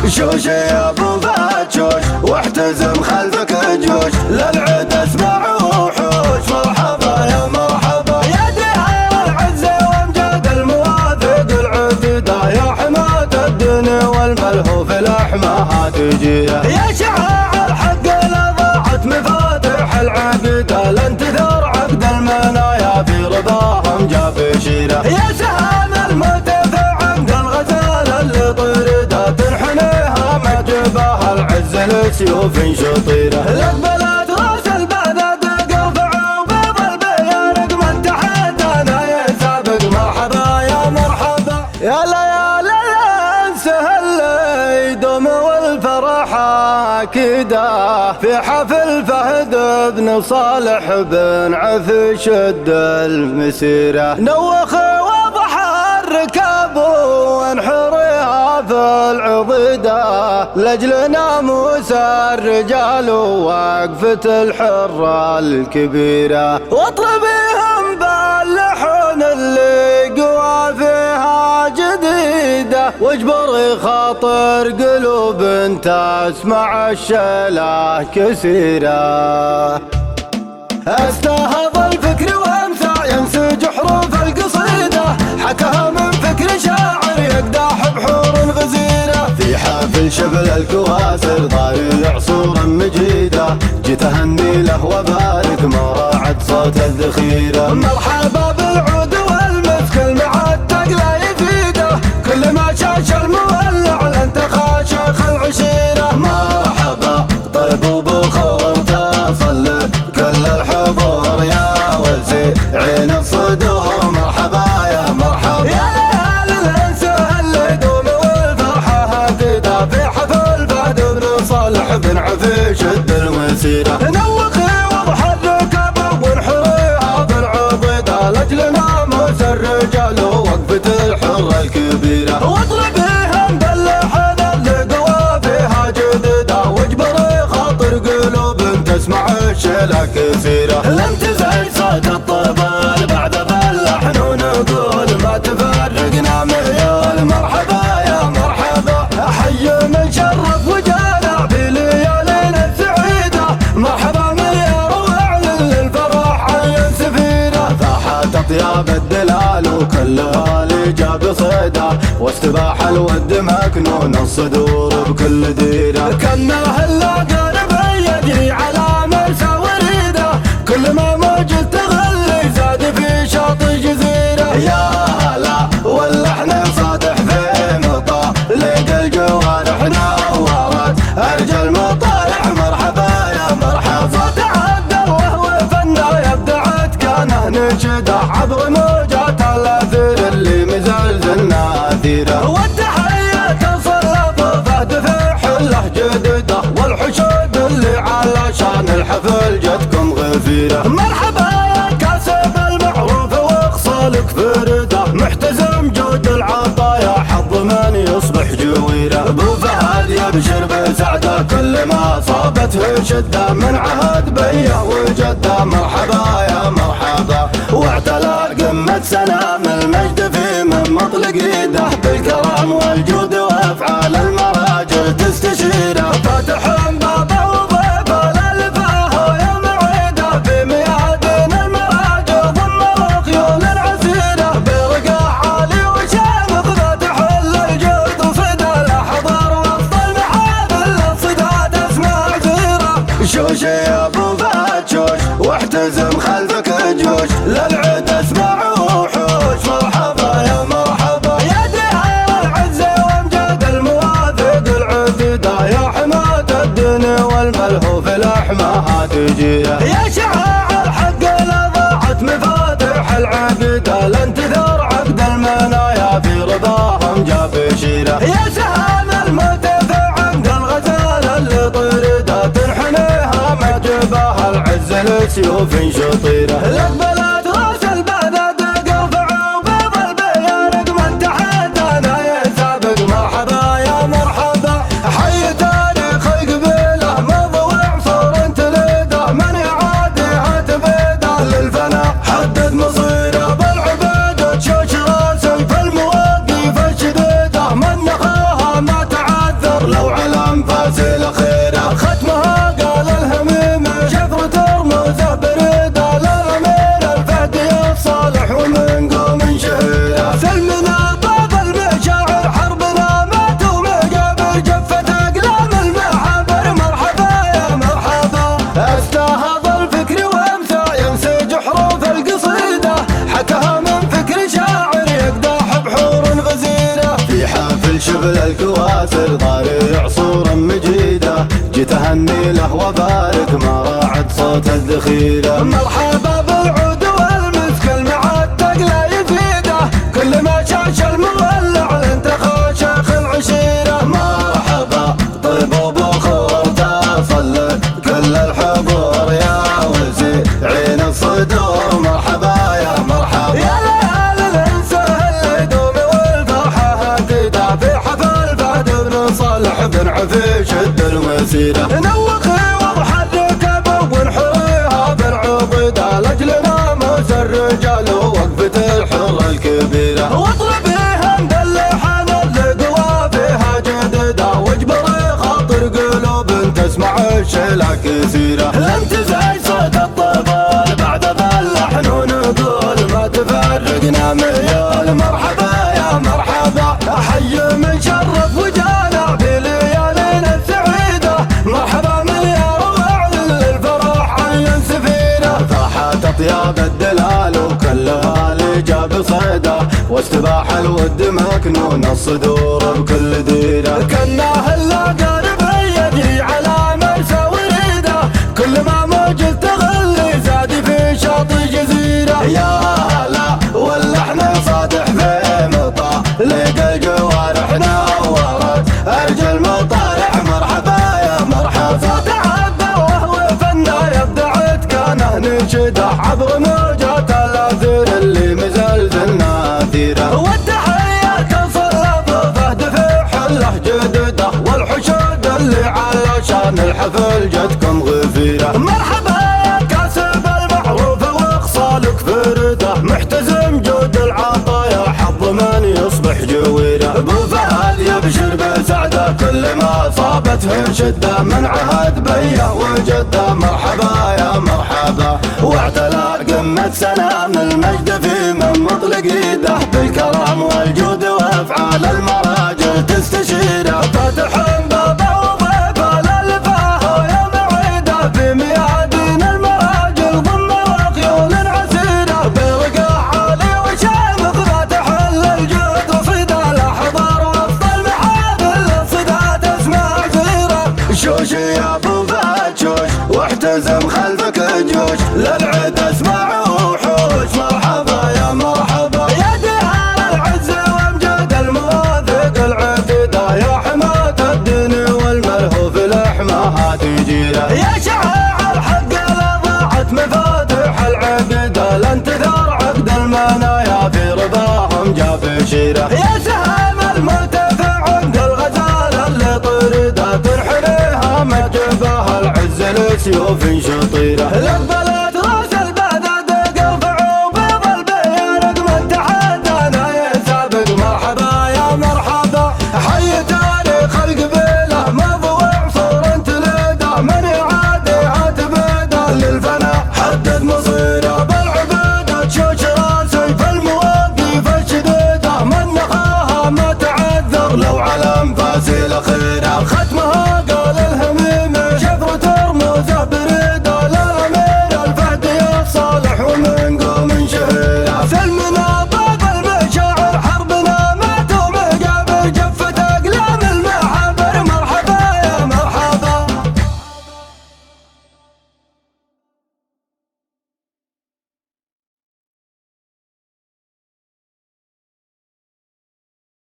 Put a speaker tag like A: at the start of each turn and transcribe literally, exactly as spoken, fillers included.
A: شوش يا ابو فتشوش واحتزم خلفك جيوش للعد اسمع وحوش. مرحبا يا مرحبا يا دهر العزة وامجاد المواثق العتدة يا حماة الدين والملهوف الاحماها تجيه يا شعاع الحق لا ضاعت مفاتح العقدة لن تثار عقد المنايا في رضاهم جاب شيره يا سهام الموت في عقد الغزال اللي طرده تنحنيها مجبها العز لسيوف شطيره لك بلاد راس البلد قرفع وبيض البيارق من تحت انا يسابق. مرحبا يا مرحبا يا ليالي سهل يدوم والفرح اكيده في حفل فهد بن صالح بن عفش الد المسيره نوخ وضح الركاب وانحرها في العضيده لاجل ناموس الرجال ووقفه الحره الكبيره واطربيهم باللحون اللي قوى فيها جديده واجبري خاطر قلوب تسمع الشيله كثيره. استهض الفكر وامسى ينسج حروف القصيده حكاها من فكر شاعر يقدح بحور غزيره في حافل شبل الكواسر ضايل عصورا مجيده جيت اهني له وبارك ما راعت صوت الذخيره. مرحبا بالعود والمسك المعتق لا يفيده كل ما شاش المولع لانت خاشخ العشيره. مرحبا طيب وبخور تصل كل الحضور يا ولسي عين الصدور. مرحبا يا مرحبا يا ليالي الانس اللي يدوم والفرحه كذا في حفل فهد بن صالح بن عفيش الد المسيره نوخي وضح الركب وانحريها في العضيده لاجل ناموس الرجال ووقفه الحره الكبيره واطربيهم باللحن اللي قوى فيها جدده واجبري خاطر قلوب تسمع الشيله كثيره. لم تزعج صوت الطبال بعد باللحن ونقول ما تفرقنا ميول. مرحبا يا مرحبا حي من شرف وجانا في ليالينا السعيده. مرحبا ميار واعلن للفرح عين سفيره فاحت اطياب الدلال وكلها اللي جاب صيده واستباح الود مكنون الصدور بكل ديره. كناه اللاقارب يجري على مرسى وريده كل ما موجود تغلي زاد في شاطئ جزيره. يا هلا واللحن صادح في مطالق الجوارح نورت ارجل مطالع. مرحبا يا مرحبا صوت عدل وهو فنا يبدعت كانه نشده عبر موجات الاثير اللي مزلزل ناثيره. والتحيه تصل فهد في حله جديده والحشود اللي على شان الحفل جتكم غفيره. مرحبا يا كاسب المعروف واخصالك فرده محتزم جود العطايا حظ من يصبح جويره. ابو فهد يبشر بسعده كل ما صابته شده من عهد بيه وجده. مرحبا يا مرحبا واعتلى قمه سلام المجد في من مطلق يده بالكرم والجود وافعال المراجل تستشيره. فاتح بابه وضيفه للفاه يا معيده في ميادين المراجل ضم الخيول العسيره برقع عالي وشامخ ذات حل الجود وصدى الاحضار وسط المحافل الصداد اسمع زيره. شوش يا ابو فتشوش واحتزم خلفك جيوش للعد اسمع وحوش. مرحبا يا مرحبا يا دهر العزة وامجاد المواثق العتدة يا حماة الدين والملهوف الاحماها تجيه يا شعاع الحق لا ضاعت مفاتح العقدة لن تثار عقد المنايا في رضاهم جاب شيره. يا سهام الموت في عقد الغزال اللي طرده تنحنيها مجبها العز لسيوف شطيره. لك بلاد راس البلد قرفع وبيض البيارق من تحت انا يسابق. مرحبا يا مرحبا حي تاريخ قبيله مضوع عصور تليده من يعاديها تبيده للفنا حدد مصيره. بالعبيده تشوش راسك في المواقف الشديده من نخاها ما تعذر لو الغالي عصور مجيده، جيت اهني له وبارك ما راعد صوت الذخيره. مرحبا بالعود والمسك المعتق لا يفيده، كل ما شاش المولع لانتخى شيخ العشيره. مرحبا طيب وبخور تصل كل الحضور يا وزيعين الصدور. مرحبا يا مرحبا يا ليال الانسه اللي يدوم والفرحه اكيده، في حفل فهد بن صالح بن عفيش شد المسيره. نوخي واضحى الركب ونحريها بالعقيده، لاجل ناموس الرجال ووقفه الحر الكبيره. واطلبيها مدلحان القوى فيها جديده، واجبري خاطر قلوب تسمع الشيلة كثيره. لم تزعج صوت الطبال بعد ذا اللحن ونقول ما تفرقنا ميال. مرحبا يا مرحبا حي من شرف وجانا في ليالينا السعيده. مرحبا مليار واعلن للفرح عين سفينه، فاحت اطياب الدلال وكلها اللي جاب صيده، واستباح الود مكنون الصدور بكل ديره. كناه الاقارب يدي على مرسى وريده، كل ما موجود تغلي زادي في شاطئ جزيره. يا هلا واللحن صادح في مطا لقى الجوارح نورت ارجل مطارح. مرحبا يا مرحبا صوت عبده وهو فنان يبدعت كانه نشده، عبر موجات الاثير اللي مزلزل ناثيره. والتحيه كان صلب فهد في حله جدده، والحشود اللي على شان الحفل جدكم غفيره. مرحبا يا كاسب المعروف واخصالك فرده، محتزم جود العطايا حظ من يصبح جويره. ابو فهد يبشر بسعده كل ما صابته شده، من عهد بيه وجده. مرحبا يا مرحبا واعتلى قمه سلام المجد في من مطلق يده، بالكرم والجود وافعال المراجل تستشيره. فاتح بابا وضيفه للفاه يا معيده، في ميادين المراجل ضم وخيول عسيره. برقع عالي وشامخ فاتح للجود وصيده، الاحضار وسط المحافل صدات اسماء كثيره. شوشي يا ابو فهد شوش واحتزم خلفك جوش، للعد اسمع وحوش. مرحبا يا مرحبا يا دهان العز وامجاد المواثق العتيده، يا حماة الدين والملهوف الاحماها تجيره. يا شعاع الحق لا ضاعت مفاتيح العقيده، لن تثار عقد المنايا في رضاهم جاب شيره. يا سهام المرتفع عند الغزال اللي طريده، تنحنيها مجبها العز لسيوف شطيره.